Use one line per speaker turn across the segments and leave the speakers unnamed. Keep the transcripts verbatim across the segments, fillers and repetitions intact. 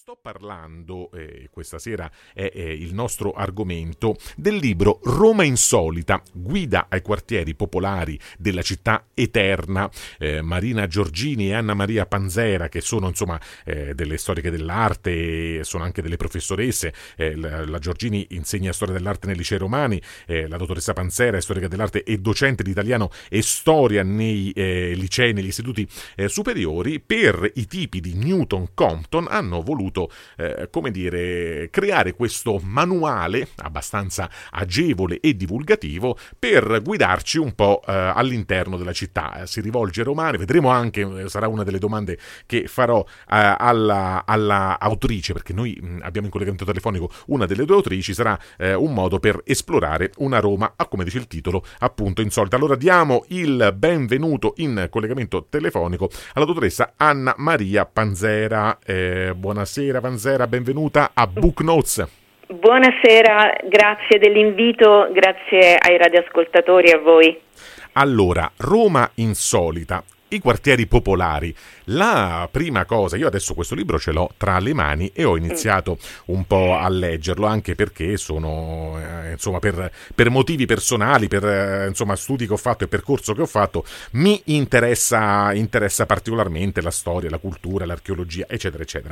Sto parlando, eh, questa sera è, è il nostro argomento, del libro Roma Insolita, guida ai quartieri popolari della città eterna. Eh, Marina Giorgini e Anna Maria Panzera, che sono insomma eh, delle storiche dell'arte, sono anche delle professoresse. Eh, la, la Giorgini insegna storia dell'arte nei licei romani, eh, la dottoressa Panzera è storica dell'arte e docente di italiano e storia nei eh, licei, negli istituti eh, superiori. Per i tipi di Newton Compton hanno voluto Eh, come dire, creare questo manuale abbastanza agevole e divulgativo per guidarci un po' eh, all'interno della città. Si rivolge ai romani, vedremo anche, eh, sarà una delle domande che farò eh, alla, alla autrice, perché noi mh, abbiamo in collegamento telefonico una delle due autrici. Sarà eh, un modo per esplorare una Roma, ah, come dice il titolo, appunto insolita. Allora diamo il benvenuto in collegamento telefonico alla dottoressa Anna Maria Panzera. Eh, buonasera Panzera, benvenuta a Book Notes.
Buonasera, grazie dell'invito, grazie ai radioascoltatori e a voi.
Allora, Roma Insolita, i quartieri popolari. La prima cosa, io adesso questo libro ce l'ho tra le mani e ho iniziato un po' a leggerlo, anche perché sono, eh, insomma, per, per motivi personali, per eh, insomma studi che ho fatto e percorso che ho fatto, mi interessa, interessa particolarmente la storia, la cultura, l'archeologia, eccetera, eccetera.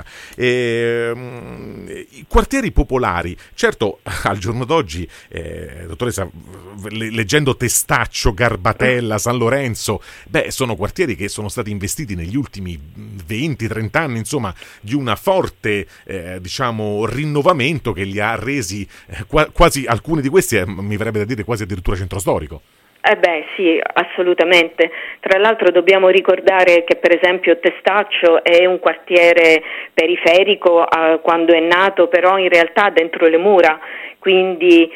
E, um, i quartieri popolari, certo, al giorno d'oggi, eh, dottoressa, le, leggendo Testaccio, Garbatella, San Lorenzo, beh, sono quartieri che sono stati investiti negli ultimi venti trenta anni, insomma, di una forte eh, diciamo rinnovamento che li ha resi eh, qua- quasi, alcuni di questi eh, mi verrebbe da dire quasi addirittura centro storico.
Eh beh sì, assolutamente. Tra l'altro dobbiamo ricordare che per esempio Testaccio è un quartiere periferico eh, quando è nato, però in realtà dentro le mura, quindi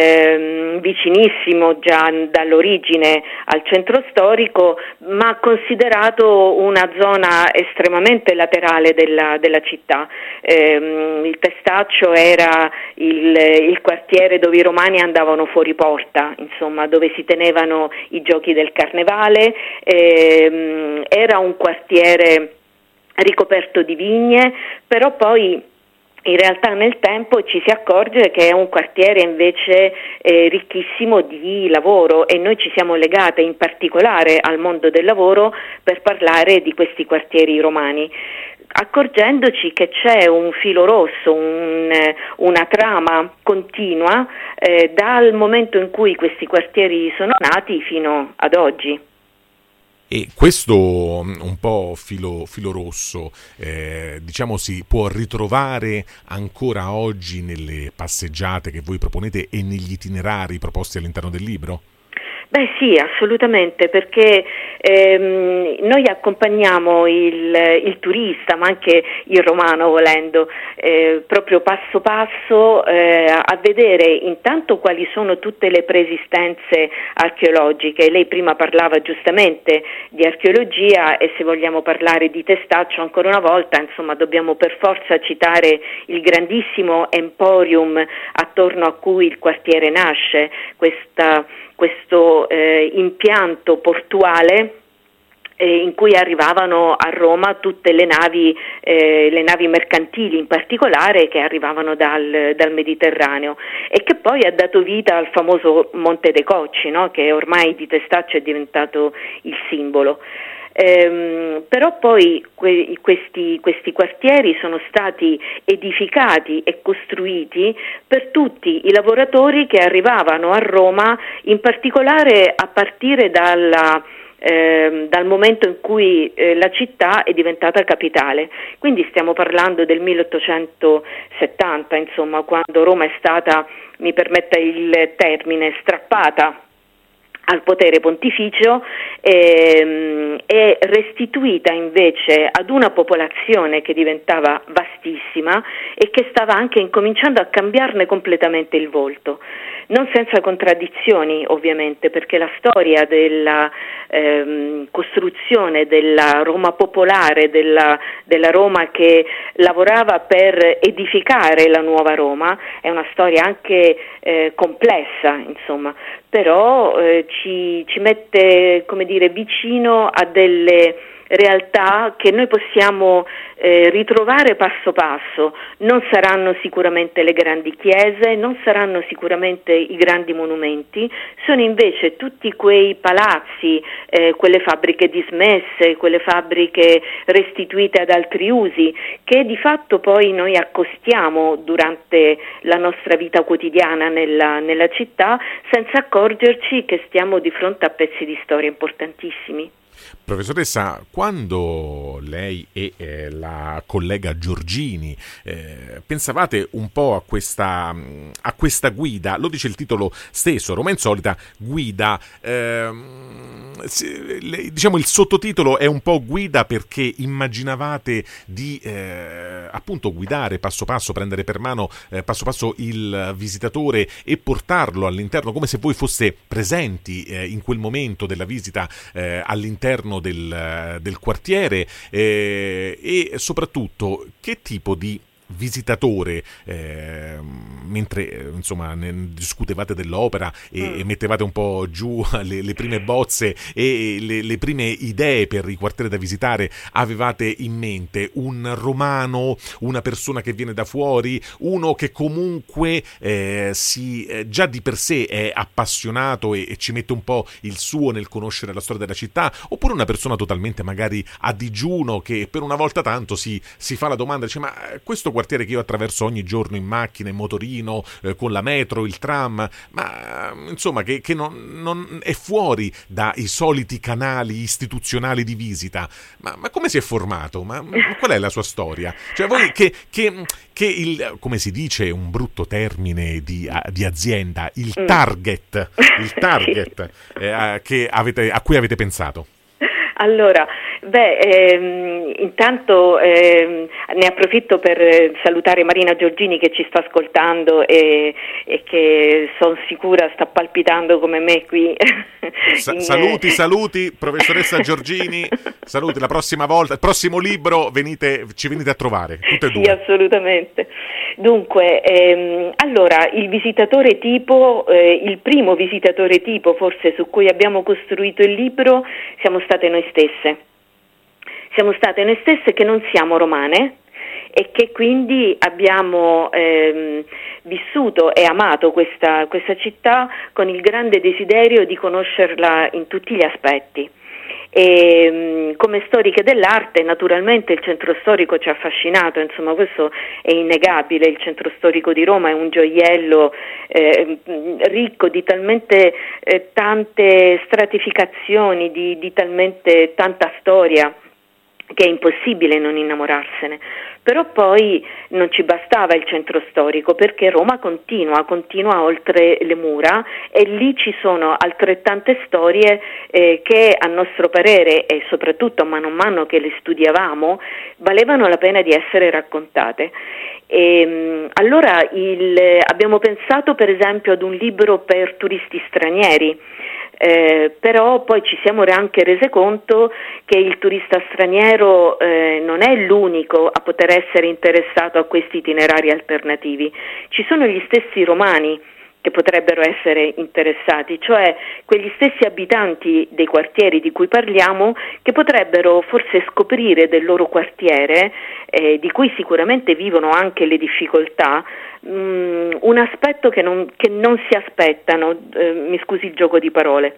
ehm, vicinissimo già dall'origine al centro storico, ma considerato una zona estremamente laterale della, della città. Ehm, il Testaccio era il, il quartiere dove i romani andavano fuori porta, insomma, dove si tenevano i giochi del carnevale. Ehm, era un quartiere ricoperto di vigne, però poi in realtà nel tempo ci si accorge che è un quartiere invece eh, ricchissimo di lavoro, e noi ci siamo legate in particolare al mondo del lavoro per parlare di questi quartieri romani, accorgendoci che c'è un filo rosso, un, una trama continua eh, dal momento in cui questi quartieri sono nati fino ad oggi.
E questo un po' filo, filo rosso, eh, diciamo, si può ritrovare ancora oggi nelle passeggiate che voi proponete e negli itinerari proposti all'interno del libro?
Beh sì, assolutamente, perché ehm, noi accompagniamo il, il turista, ma anche il romano volendo, eh, proprio passo passo eh, a vedere intanto quali sono tutte le preesistenze archeologiche. Lei prima parlava giustamente di archeologia, e se vogliamo parlare di Testaccio ancora una volta, insomma, dobbiamo per forza citare il grandissimo emporium attorno a cui il quartiere nasce, questa questo eh, impianto portuale eh, in cui arrivavano a Roma tutte le navi, eh, le navi mercantili in particolare, che arrivavano dal, dal Mediterraneo, e che poi ha dato vita al famoso Monte dei Cocci, no? Che ormai di Testaccio è diventato il simbolo. Ehm, però poi que- questi, questi quartieri sono stati edificati e costruiti per tutti i lavoratori che arrivavano a Roma, in particolare a partire dalla Eh, dal momento in cui eh, la città è diventata capitale. Quindi stiamo parlando del milleottocentosettanta, insomma, quando Roma è stata, mi permetta il termine, strappata al potere pontificio ehm, e restituita invece ad una popolazione che diventava vastissima e che stava anche incominciando a cambiarne completamente il volto. Non senza contraddizioni, ovviamente, perché la storia della ehm, costruzione della Roma popolare, della, della Roma che lavorava per edificare la nuova Roma, è una storia anche eh, complessa, insomma, però eh, ci, ci mette, come dire, vicino a delle realtà che noi possiamo eh, ritrovare passo passo. Non saranno sicuramente le grandi chiese, non saranno sicuramente i grandi monumenti, sono invece tutti quei palazzi, eh, quelle fabbriche dismesse, quelle fabbriche restituite ad altri usi, che di fatto poi noi accostiamo durante la nostra vita quotidiana nella, nella città, senza accorgerci che stiamo di fronte a pezzi di storia importantissimi.
Professoressa, quando lei e eh, la collega Giorgini eh, pensavate un po' a questa, a questa guida, lo dice il titolo stesso, Roma Insolita, guida, ehm, diciamo il sottotitolo è un po' guida perché immaginavate di eh, appunto guidare passo passo, prendere per mano eh, passo passo il visitatore e portarlo all'interno, come se voi foste presenti eh, in quel momento della visita eh, all'interno del, del quartiere eh, e soprattutto che tipo di visitatore eh, mentre eh, insomma ne discutevate dell'opera e, mm. e mettevate un po' giù le, le prime bozze e le, le prime idee per i quartieri da visitare, avevate in mente un romano, una persona che viene da fuori, uno che comunque eh, si eh, già di per sé è appassionato e, e ci mette un po' il suo nel conoscere la storia della città, oppure una persona totalmente magari a digiuno che per una volta tanto si, si fa la domanda, dice ma questo quartiere che io attraverso ogni giorno in macchina, in motorino, eh, con la metro, il tram, ma insomma che, che non, non è fuori dai soliti canali istituzionali di visita, ma, ma come si è formato? Ma, ma qual è la sua storia? Cioè voi che, che, che il, come si dice un brutto termine di, di azienda, il target, il target eh, che avete, a cui avete pensato?
Allora, beh, ehm, intanto ehm, ne approfitto per salutare Marina Giorgini che ci sta ascoltando e, e che sono sicura sta palpitando come me qui.
Sa- in... Saluti, saluti, professoressa Giorgini, saluti, la prossima volta, il prossimo libro venite, ci venite a trovare, tutte e due.
Sì, assolutamente. Dunque, ehm, allora, il visitatore tipo, eh, il primo visitatore tipo forse su cui abbiamo costruito il libro siamo state noi stesse. Siamo state noi stesse che non siamo romane e che quindi abbiamo ehm, vissuto e amato questa, questa città con il grande desiderio di conoscerla in tutti gli aspetti. E, come storiche dell'arte naturalmente il centro storico ci ha affascinato, insomma questo è innegabile, il centro storico di Roma è un gioiello eh, ricco di talmente eh, tante stratificazioni, di, di talmente tanta storia che è impossibile non innamorarsene. Però poi non ci bastava il centro storico perché Roma continua, continua oltre le mura e lì ci sono altrettante storie eh, che a nostro parere e soprattutto mano a mano che le studiavamo valevano la pena di essere raccontate. E, allora il, abbiamo pensato per esempio ad un libro per turisti stranieri. Eh, però poi ci siamo anche rese conto che il turista straniero eh, non è l'unico a poter essere interessato a questi itinerari alternativi. Ci sono gli stessi romani che potrebbero essere interessati, cioè quegli stessi abitanti dei quartieri di cui parliamo che potrebbero forse scoprire del loro quartiere, eh, di cui sicuramente vivono anche le difficoltà, mh, un aspetto che non, che non si aspettano, eh, mi scusi il gioco di parole.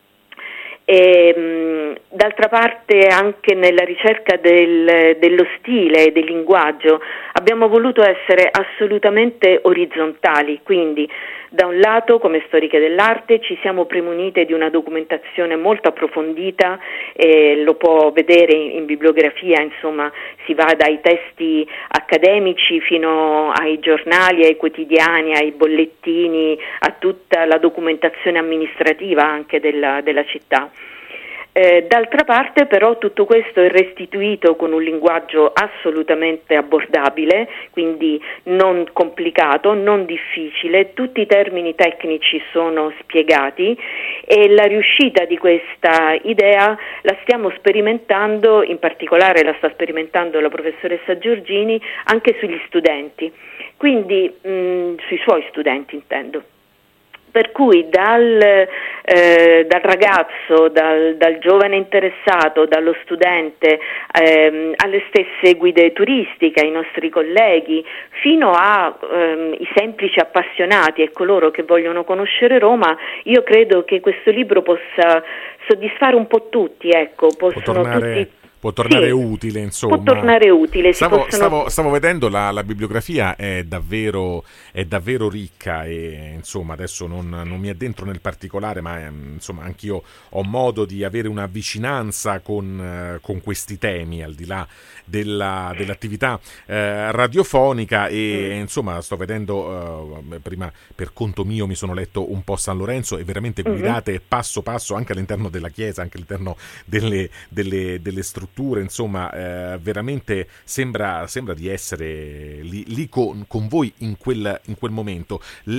E, mh, d'altra parte anche nella ricerca del, dello stile e del linguaggio abbiamo voluto essere assolutamente orizzontali, quindi da un lato come storiche dell'arte ci siamo premunite di una documentazione molto approfondita, eh, lo può vedere in, in bibliografia, insomma si va dai testi accademici fino ai giornali, ai quotidiani, ai bollettini, a tutta la documentazione amministrativa anche della, della città. Eh, d'altra parte però tutto questo è restituito con un linguaggio assolutamente abbordabile, quindi non complicato, non difficile, tutti i termini tecnici sono spiegati e la riuscita di questa idea la stiamo sperimentando, in particolare la sta sperimentando la professoressa Giorgini anche sugli studenti, quindi mh, sui suoi studenti intendo. Per cui dal, eh, dal ragazzo, dal, dal giovane interessato, dallo studente, ehm, alle stesse guide turistiche, ai nostri colleghi, fino ai ehm, semplici appassionati e coloro che vogliono conoscere Roma, io credo che questo libro possa soddisfare un po' tutti, ecco, possono
tornare...
tutti...
Può tornare
sì,
utile, insomma.
Può tornare utile.
Stavo,
possono...
stavo, stavo vedendo la, la bibliografia, è davvero, è davvero ricca e insomma adesso non, non mi addentro nel particolare, ma ehm, insomma anch'io ho modo di avere una vicinanza con, eh, con questi temi, al di là della, dell'attività eh, radiofonica e mm. insomma sto vedendo, eh, prima per conto mio mi sono letto un po' San Lorenzo e veramente guidate mm-hmm. passo passo anche all'interno della chiesa, anche all'interno delle, delle, delle strutture. Insomma, eh, veramente sembra, sembra di essere lì, lì con, con voi in quel, in quel momento.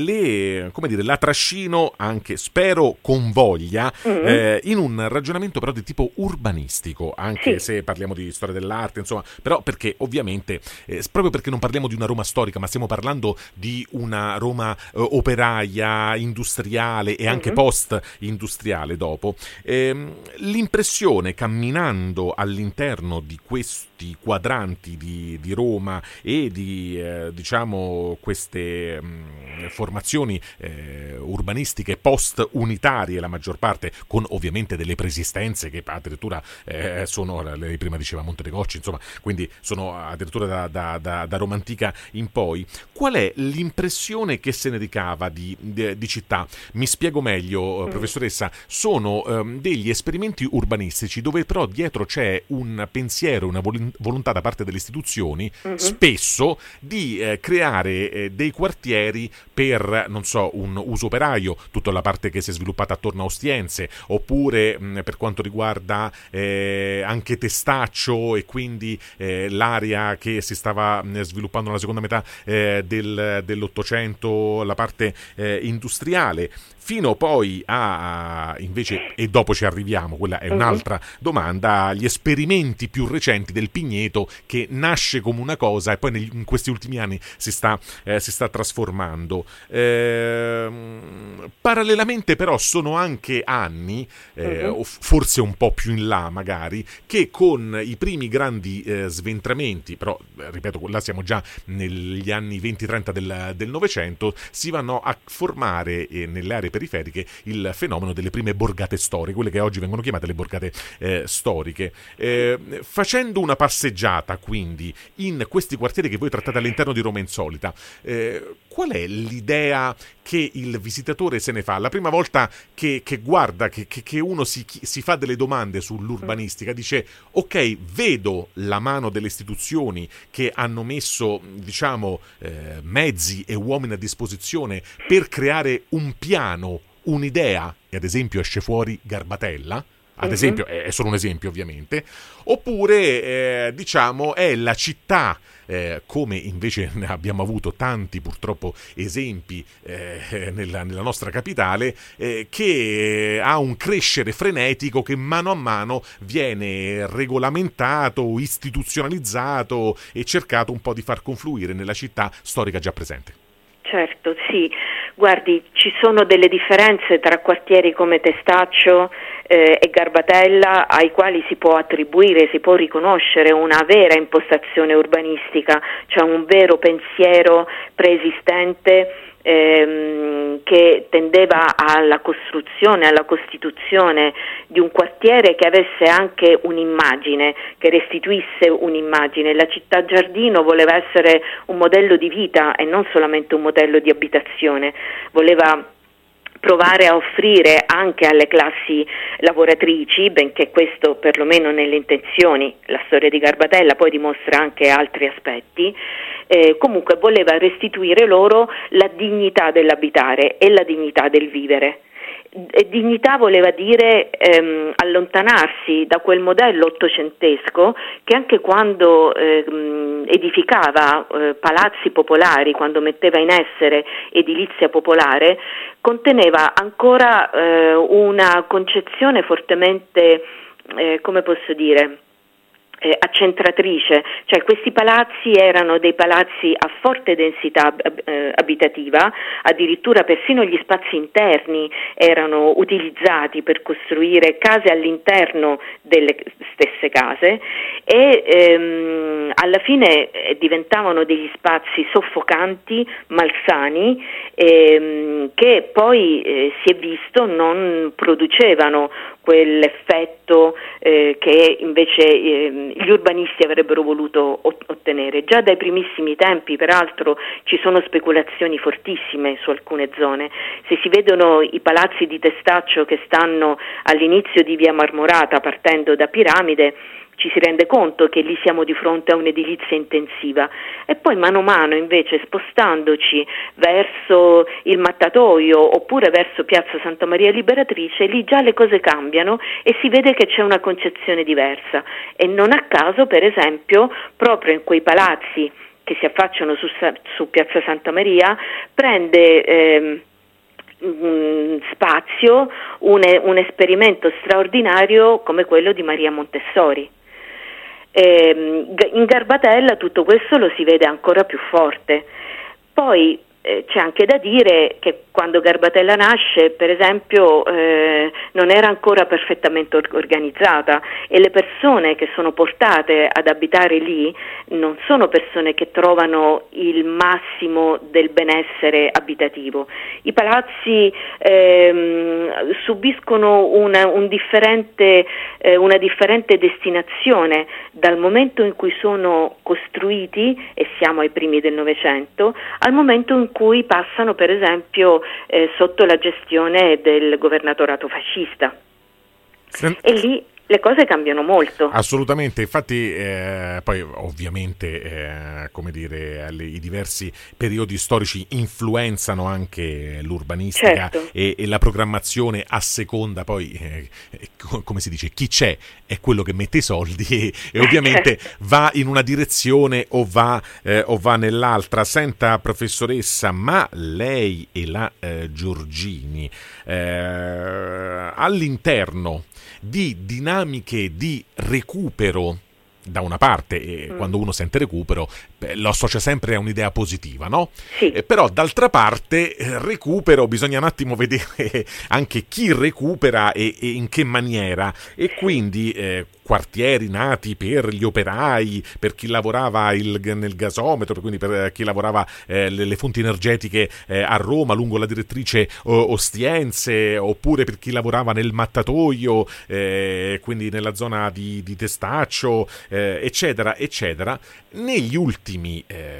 Le, come dire, la trascino anche, spero con voglia, mm-hmm. eh, in un ragionamento però di tipo urbanistico, anche sì. se parliamo di storia dell'arte, insomma, però perché ovviamente, eh, proprio perché non parliamo di una Roma storica, ma stiamo parlando di una Roma eh, operaia, industriale e anche mm-hmm. post-industriale dopo, ehm, l'impressione camminando all'interno all'interno di questi quadranti di, di Roma e di eh, diciamo queste mh, formazioni eh, urbanistiche post-unitarie, la maggior parte, con ovviamente delle preesistenze che addirittura eh, sono, lei prima diceva Monte dei Gocci, insomma, quindi sono addirittura da, da, da, da Roma antica in poi. Qual è l'impressione che se ne ricava di, di, di città? Mi spiego meglio, mm. professoressa, sono ehm, degli esperimenti urbanistici dove però dietro c'è un pensiero, una volontà da parte delle istituzioni, uh-huh. spesso, di eh, creare eh, dei quartieri per, non so, un uso operaio, tutta la parte che si è sviluppata attorno a Ostiense, oppure mh, per quanto riguarda eh, anche Testaccio e quindi eh, l'area che si stava mh, sviluppando nella seconda metà eh, del, dell'Ottocento, la parte eh, industriale, fino poi a, invece, e dopo ci arriviamo, quella è un'altra domanda, gli esperimenti più recenti del Pigneto, che nasce come una cosa e poi negli, in questi ultimi anni si sta, eh, si sta trasformando. Eh, parallelamente però sono anche anni, eh, uh-huh. forse un po' più in là magari, che con i primi grandi eh, sventramenti, però ripeto, là siamo già negli anni venti trenta del, del Novecento, si vanno a formare eh, nelle aree periferiche il fenomeno delle prime borgate storiche, quelle che oggi vengono chiamate le borgate eh, storiche. Eh, facendo una passeggiata quindi in questi quartieri che voi trattate all'interno di Roma Insolita, eh, qual è l'idea che il visitatore se ne fa? La prima volta che, che guarda, che, che uno si, si fa delle domande sull'urbanistica, dice ok, vedo la mano delle istituzioni che hanno messo, diciamo, eh, mezzi e uomini a disposizione per creare un piano, un'idea, e ad esempio esce fuori Garbatella, ad esempio, è solo un esempio ovviamente, oppure eh, diciamo è la città, eh, come invece ne abbiamo avuto tanti purtroppo esempi eh, nella, nella nostra capitale, eh, che ha un crescere frenetico che mano a mano viene regolamentato, istituzionalizzato e cercato un po' di far confluire nella città storica già presente.
Certo, sì. Guardi, ci sono delle differenze tra quartieri come Testaccio eh, e Garbatella, ai quali si può attribuire, si può riconoscere una vera impostazione urbanistica, cioè un vero pensiero preesistente ehm, che tendeva alla costruzione, alla costituzione di un quartiere che avesse anche un'immagine, che restituisse un'immagine. La città giardino voleva essere un modello di vita e non solamente un modello di abitazione, voleva provare a offrire anche alle classi lavoratrici, benché questo perlomeno nelle intenzioni, la storia di Garbatella poi dimostra anche altri aspetti, eh, comunque voleva restituire loro la dignità dell'abitare e la dignità del vivere. E dignità voleva dire ehm, allontanarsi da quel modello ottocentesco che anche quando ehm, edificava eh, palazzi popolari, quando metteva in essere edilizia popolare, conteneva ancora eh, una concezione fortemente, eh, come posso dire, eh, accentratrice, cioè questi palazzi erano dei palazzi a forte densità eh, abitativa, addirittura persino gli spazi interni erano utilizzati per costruire case all'interno delle stesse case e ehm, alla fine eh, diventavano degli spazi soffocanti, malsani, ehm, che poi eh, si è visto non producevano quell'effetto eh, che invece eh, gli urbanisti avrebbero voluto ottenere. Già dai primissimi tempi, peraltro, ci sono speculazioni fortissime su alcune zone. Se si vedono i palazzi di Testaccio che stanno all'inizio di via Marmorata partendo da Piramide, ci si rende conto che lì siamo di fronte a un'edilizia intensiva e poi mano a mano invece spostandoci verso il Mattatoio oppure verso Piazza Santa Maria Liberatrice, lì già le cose cambiano e si vede che c'è una concezione diversa e non a caso, per esempio, proprio in quei palazzi che si affacciano su, su Piazza Santa Maria prende ehm, spazio un, un esperimento straordinario come quello di Maria Montessori. In Garbatella tutto questo lo si vede ancora più forte. Poi eh, c'è anche da dire che quando Garbatella nasce, per esempio, eh, non era ancora perfettamente or- organizzata e le persone che sono portate ad abitare lì non sono persone che trovano il massimo del benessere abitativo. I palazzi ehm, subiscono una, un differente, eh, una differente destinazione dal momento in cui sono costruiti, e siamo ai primi del Novecento, al momento in cui passano, per esempio, Eh, sotto la gestione del governatorato fascista. Sen- e lì le cose cambiano molto.
Assolutamente, infatti eh, poi ovviamente eh, come dire le, i diversi periodi storici influenzano anche l'urbanistica, certo. e, e la programmazione a seconda poi eh, come si dice, chi c'è è quello che mette i soldi e, e ovviamente va in una direzione o va, eh, o va nell'altra. Senta professoressa, ma lei e la eh, Giorgini eh, all'interno di dinamiche di recupero da una parte, e mm. quando uno sente recupero beh, lo associa sempre a un'idea positiva, no?
Sì.
Eh, però d'altra parte recupero bisogna un attimo vedere anche chi recupera e, e in che maniera, e quindi eh, quartieri nati per gli operai, per chi lavorava il, nel gasometro, quindi per chi lavorava eh, le, le fonti energetiche eh, a Roma lungo la direttrice o, Ostiense, oppure per chi lavorava nel Mattatoio, eh, quindi nella zona di, di Testaccio, eh, eccetera, eccetera. Negli ultimi eh,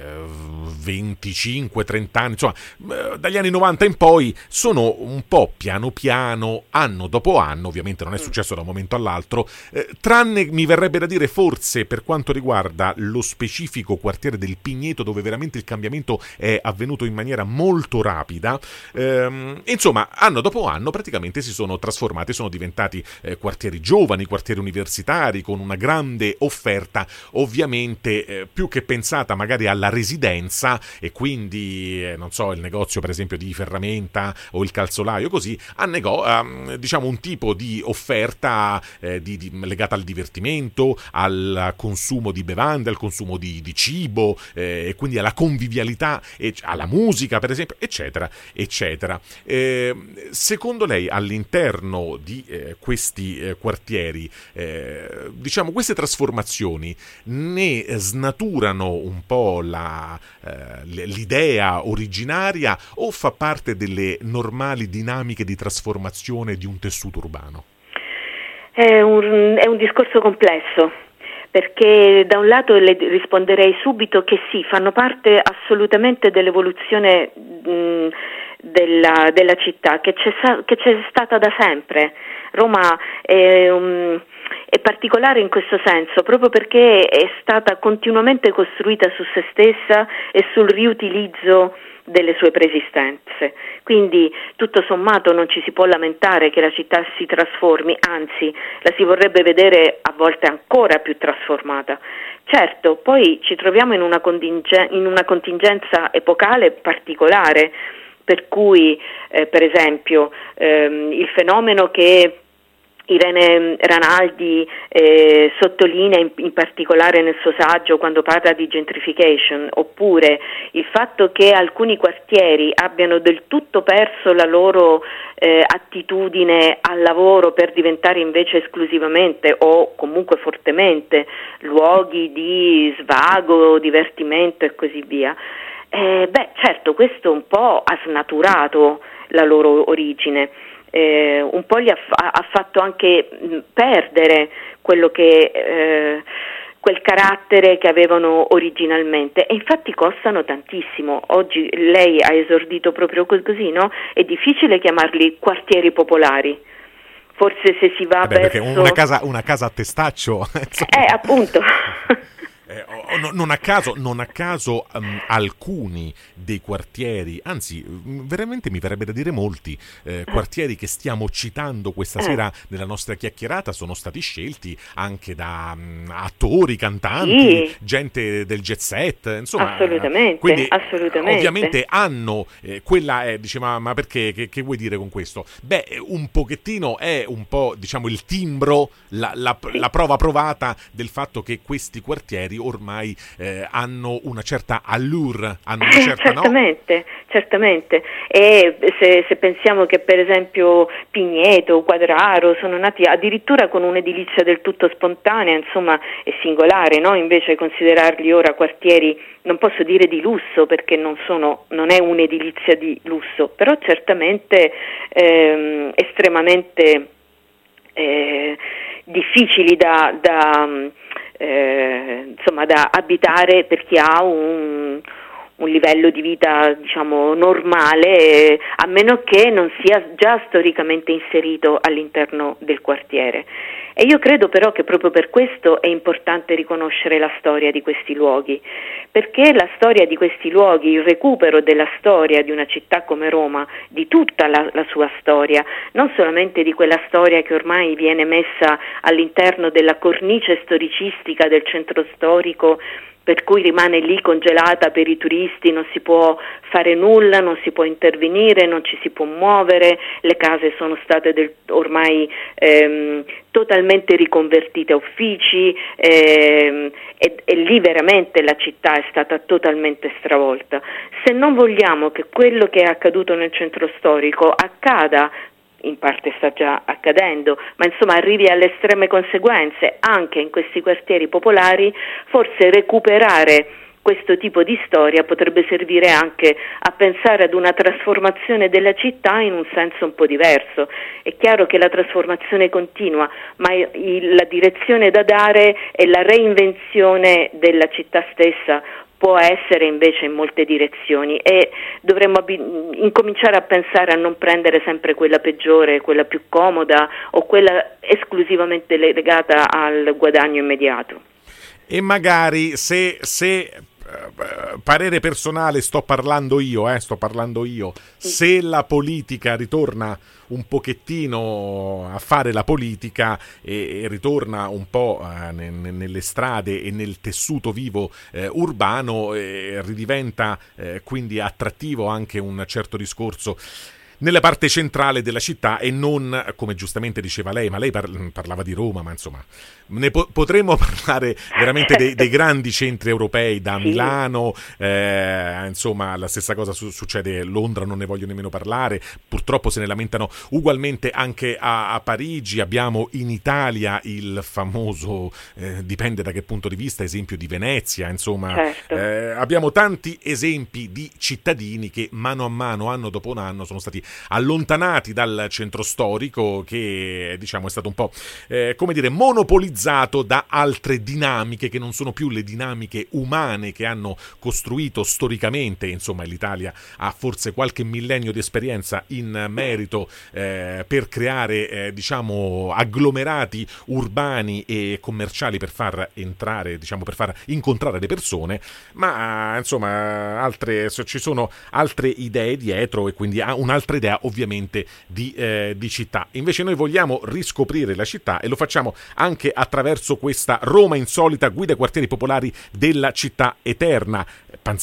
venticinque trenta anni, insomma, dagli anni novanta in poi, sono un po' piano piano, anno dopo anno, ovviamente non è successo da un momento all'altro, eh, tranne mi verrebbe da dire forse per quanto riguarda lo specifico quartiere del Pigneto, dove veramente il cambiamento è avvenuto in maniera molto rapida, ehm, insomma anno dopo anno praticamente si sono trasformati, sono diventati eh, quartieri giovani, quartieri universitari con una grande offerta, ovviamente eh, più che pensata magari alla residenza, e quindi eh, non so, il negozio per esempio di ferramenta o il calzolaio, così a nego- a, diciamo un tipo di offerta eh, di, di, legata al divertimento, al consumo di bevande, al consumo di, di cibo, eh, e quindi alla convivialità, e alla musica per esempio, eccetera, eccetera. Eh, secondo lei all'interno di eh, questi eh, quartieri, eh, diciamo, queste trasformazioni ne snaturano un po' la, eh, l'idea originaria, o fa parte delle normali dinamiche di trasformazione di un tessuto urbano?
È un, è un discorso complesso, perché da un lato le risponderei subito che sì, fanno parte assolutamente dell'evoluzione mh, della, della città, che c'è, che c'è stata da sempre. Roma è, um, è particolare in questo senso, proprio perché è stata continuamente costruita su se stessa e sul riutilizzo delle sue preesistenze. Quindi tutto sommato non ci si può lamentare che la città si trasformi, anzi la si vorrebbe vedere a volte ancora più trasformata. Certo, poi ci troviamo in una, contingen- in una contingenza epocale particolare, per cui eh, per esempio ehm, il fenomeno che Irene Ranaldi eh, sottolinea in, in particolare nel suo saggio quando parla di gentrification, oppure il fatto che alcuni quartieri abbiano del tutto perso la loro eh, attitudine al lavoro per diventare invece esclusivamente o comunque fortemente luoghi di svago, divertimento e così via. Eh, beh, certo, questo un po' ha snaturato la loro origine. Eh, un po' gli ha, ha fatto anche mh, perdere quello che eh, quel carattere che avevano originalmente, e infatti costano tantissimo. Oggi lei ha esordito proprio così, no? È difficile chiamarli quartieri popolari. Forse se si va
eh beh,
verso...
perché una casa, una casa a testaccio
eh appunto
Eh, no, non a caso, non a caso um, alcuni dei quartieri, anzi veramente mi verrebbe da dire molti eh, quartieri che stiamo citando questa sera nella nostra chiacchierata sono stati scelti anche da um, attori, cantanti, sì, gente del jet set, insomma.
Assolutamente,
quindi,
assolutamente.
Ovviamente hanno eh, quella è, dice, ma, ma perché, che, che vuoi dire con questo? Beh, un pochettino è un po', diciamo, il timbro, la, la,
sì,
la prova provata del fatto che questi quartieri ormai eh, hanno una certa allure, hanno una certa,
certamente,
no?
certamente. E se, se pensiamo che per esempio Pigneto, Quadraro sono nati addirittura con un'edilizia del tutto spontanea, insomma è singolare, no? Invece considerarli ora quartieri, non posso dire di lusso perché non sono, non è un'edilizia di lusso, però certamente ehm, estremamente eh, difficili da, da Eh, insomma da abitare per chi ha un, un livello di vita diciamo normale, eh, a meno che non sia già storicamente inserito all'interno del quartiere. E io credo però che proprio per questo è importante riconoscere la storia di questi luoghi, perché la storia di questi luoghi, il recupero della storia di una città come Roma, di tutta la, la sua storia, non solamente di quella storia che ormai viene messa all'interno della cornice storicistica del centro storico, per cui rimane lì congelata per i turisti, non si può fare nulla, non si può intervenire, non ci si può muovere, le case sono state del, ormai ehm, totalmente riconvertite a uffici ehm, e, e lì veramente la città è stata totalmente stravolta. Se non vogliamo che quello che è accaduto nel centro storico accada, in parte sta già accadendo, ma insomma arrivi alle estreme conseguenze anche in questi quartieri popolari, forse recuperare questo tipo di storia potrebbe servire anche a pensare ad una trasformazione della città in un senso un po' diverso. È chiaro che la trasformazione continua, ma il, la direzione da dare è la reinvenzione della città stessa. Può essere invece in molte direzioni e dovremmo ab- incominciare a pensare a non prendere sempre quella peggiore, quella più comoda o quella esclusivamente legata al guadagno immediato.
E magari se, se parere personale, sto parlando io, eh, sto parlando io, se la politica ritorna un pochettino a fare la politica e, e ritorna un po' eh, ne, nelle strade e nel tessuto vivo eh, urbano, eh, ridiventa eh, quindi attrattivo anche un certo discorso nella parte centrale della città e non, come giustamente diceva lei, ma lei par- parlava di Roma, ma insomma ne po- potremmo parlare veramente dei, dei grandi centri europei, da Milano, eh, insomma la stessa cosa su- succede a Londra, non ne voglio nemmeno parlare, purtroppo se ne lamentano ugualmente anche a, a Parigi. Abbiamo in Italia il famoso, eh, dipende da che punto di vista, esempio di Venezia, insomma
certo.
eh, abbiamo tanti esempi di cittadini che mano a mano, anno dopo anno, sono stati allontanati dal centro storico, che diciamo è stato un po' eh, come dire monopolizzato da altre dinamiche che non sono più le dinamiche umane che hanno costruito storicamente. Insomma l'Italia ha forse qualche millennio di esperienza in merito eh, per creare eh, diciamo agglomerati urbani e commerciali per far entrare, diciamo per far incontrare le persone, ma insomma altre, ci sono altre idee dietro e quindi ha un'altra idea ovviamente di, eh, di città. Invece noi vogliamo riscoprire la città e lo facciamo anche attraverso questa Roma insolita, guida ai quartieri popolari della città eterna. Panzera,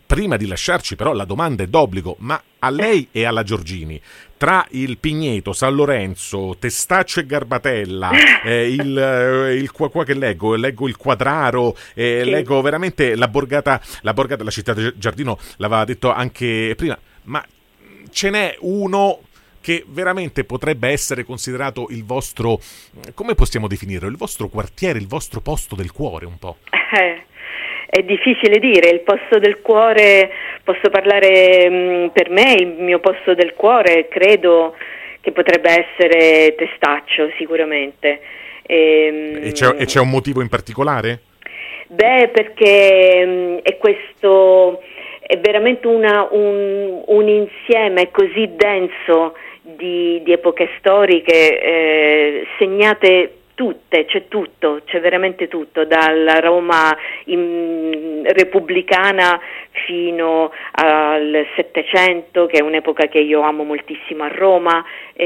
prima di lasciarci però la domanda è d'obbligo, ma a lei e alla Giorgini, tra il Pigneto, San Lorenzo, Testaccio e Garbatella, eh, il, eh, il qua, qua che leggo, leggo il Quadraro, eh,
Sì.
leggo veramente la borgata, la borgata, la città del Giardino, l'aveva detto anche prima, ma ce n'è uno che veramente potrebbe essere considerato il vostro, come possiamo definirlo, il vostro quartiere, il vostro posto del cuore un po'?
Eh, è difficile dire, il posto del cuore, posso parlare mh, per me, il mio posto del cuore credo che potrebbe essere Testaccio sicuramente. E,
E c'è, e c'è un motivo in particolare?
Beh, perché mh, è questo, è veramente una, un, un insieme così denso di, di epoche storiche eh, segnate tutte, c'è tutto, c'è veramente tutto, dalla Roma in, repubblicana fino al Settecento, che è un'epoca che io amo moltissimo a Roma,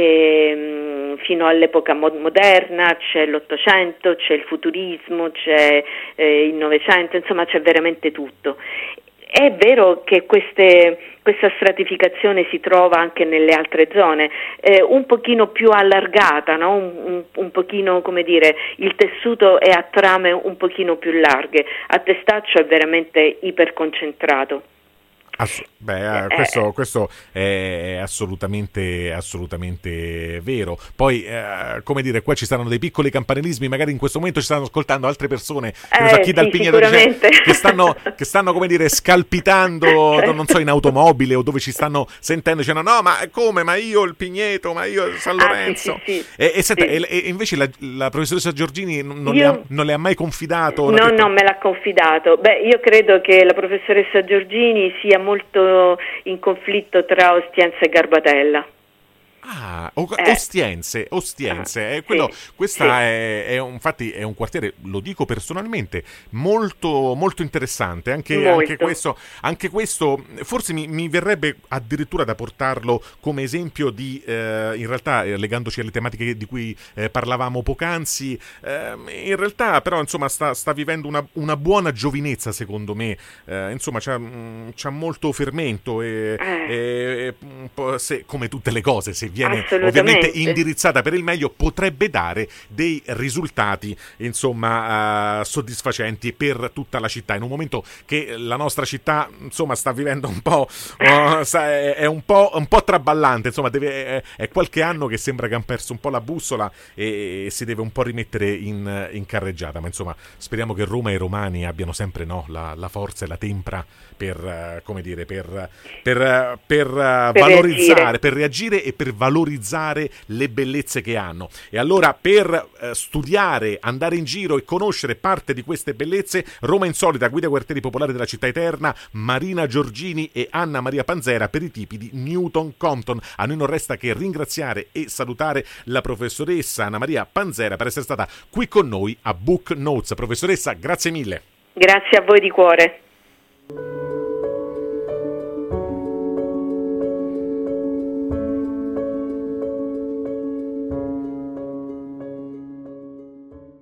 e, fino all'epoca mo- moderna, c'è l'Ottocento, c'è il futurismo, c'è eh, il Novecento, insomma c'è veramente tutto. È vero che queste, questa stratificazione si trova anche nelle altre zone, eh, un pochino più allargata, no? un, un, un pochino, come dire, il tessuto è a trame un pochino più larghe, a Testaccio è veramente iperconcentrato.
Ass- beh, eh, questo, questo è assolutamente, assolutamente vero. Poi, eh, come dire, qua ci saranno dei piccoli campanilismi, magari in questo momento ci stanno ascoltando altre persone, che non so,
Eh,
chi dal
sì,
Pigneto dice,
sicuramente.
che stanno, che stanno, come dire, scalpitando, non so, in automobile o dove ci stanno sentendo, dicendo no, ma come, ma io il Pigneto, ma io San Lorenzo.
Ah, sì, sì, sì.
E, e, senta,
Sì.
e, e invece la, la professoressa Giorgini non,
Io-
le ha, non le ha mai confidato?
No,
detto-
no, me l'ha confidato. Beh, io credo che la professoressa Giorgini sia molto in conflitto tra Ostiense e Garbatella.
Ah, o-
Eh.
Ostiense, Ostiense,
Ah,
eh, quello,
sì,
questa
sì.
è, è un, infatti è un quartiere, lo dico personalmente, molto, molto interessante, anche,
Molto.
anche questo, anche questo forse mi, mi verrebbe addirittura da portarlo come esempio di, eh, in realtà eh, legandoci alle tematiche di cui eh, parlavamo poc'anzi, eh, in realtà però insomma sta, sta vivendo una, una buona giovinezza secondo me, eh, insomma c'ha, mh, c'ha molto fermento e,
Eh.
e un po' se, come tutte le cose, se viene
Assolutamente.
ovviamente indirizzata per il meglio, potrebbe dare dei risultati insomma eh, soddisfacenti per tutta la città in un momento che la nostra città insomma sta vivendo un po' oh, sa, è, è un po' un po' traballante, insomma deve, è, è qualche anno che sembra che hanno perso un po' la bussola e, e si deve un po' rimettere in, in carreggiata, ma insomma speriamo che Roma e i romani abbiano sempre no, la, la forza e la tempra per eh, come dire per, per, per, per valorizzare,
reagire.
per reagire e per valorizzare le bellezze che hanno. E allora per eh, studiare, andare in giro e conoscere parte di queste bellezze, Roma Insolita, guida ai quartieri popolari della città eterna, Marina Giorgini e Anna Maria Panzera, per i tipi di Newton Compton. A noi non resta che ringraziare e salutare la professoressa Anna Maria Panzera per essere stata qui con noi a Book Notes. Professoressa, grazie mille.
Grazie a voi di cuore.